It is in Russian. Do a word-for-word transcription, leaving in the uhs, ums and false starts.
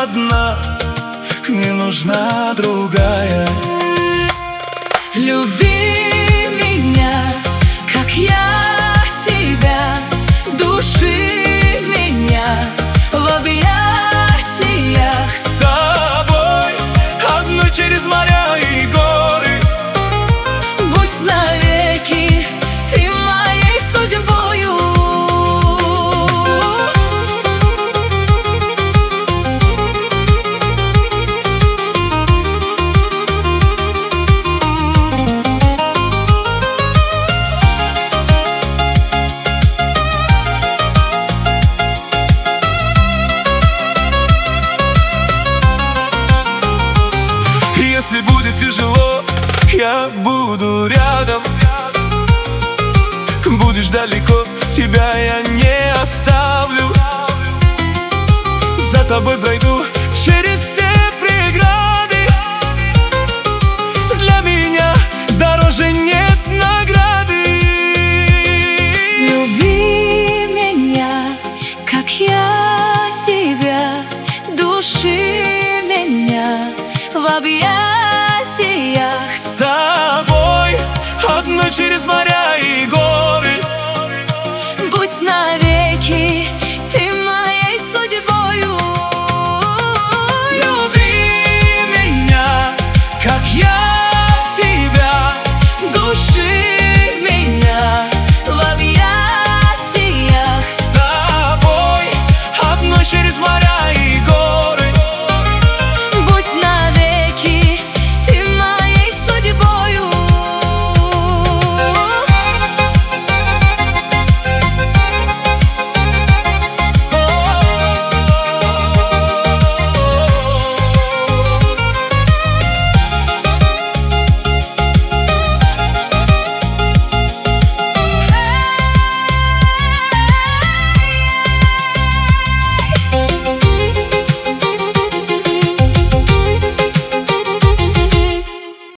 одна, не нужна другая. Люби меня, как я тебя, души меня в объятиях. С тобой одной через моря и горы, Будь навеки ты моей судьбою. Если будет тяжело, я буду рядом. Будешь далеко, тебя я не оставлю. За тобой пройду через все преграды. Для меня дороже нет награды. Люби меня, как я тебя, души меня в объятиях.